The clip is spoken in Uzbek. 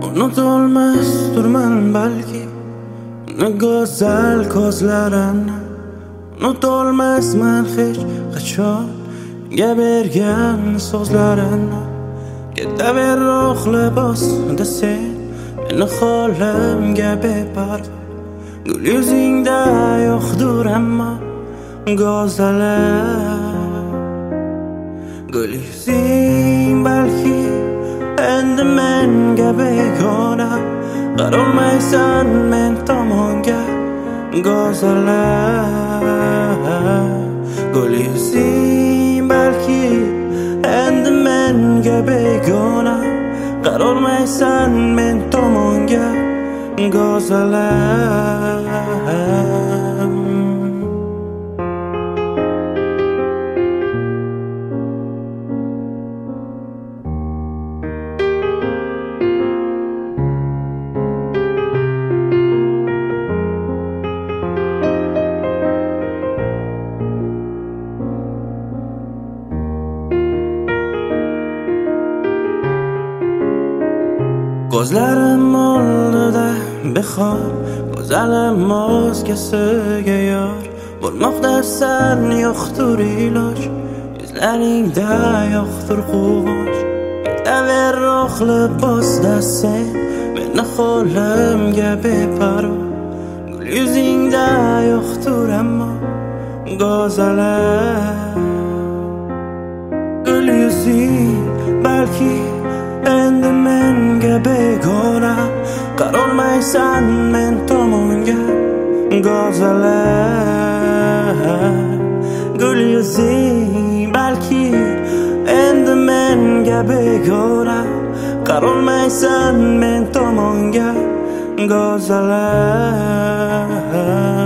Unutolmasdirman balki uni go'zal ko'zlarini, unutolmasman hech qachon menga bergan so'zlarini. Ketaver ruhli bosda sen meni holimga beparvo, gul yuzingda yo'qdir ammo go'zalim. Gul yuzing balki endi menga begona, qarolmaysan men tomonga go'zalim. Gul yuzing balki endi menga begona, qarolmaysan men tomonga go'zalim. Ko'zlarim oldida behor, go'zalim o'zgasiga yor bo'lmoqdasan, yo'qdir iloj, yuzlaringda yo'qdir quvonch. Ketaver ruhli bosda sen meni holimga beparvo, gul yuzingda yo'qdir ammo go'zalim. Gul yuzing balki endi menga begona, qarolmaysan men tomonga go'zalim. Gul yuzing balki endi menga begona, qarolmaysan men tomonga go'zalim.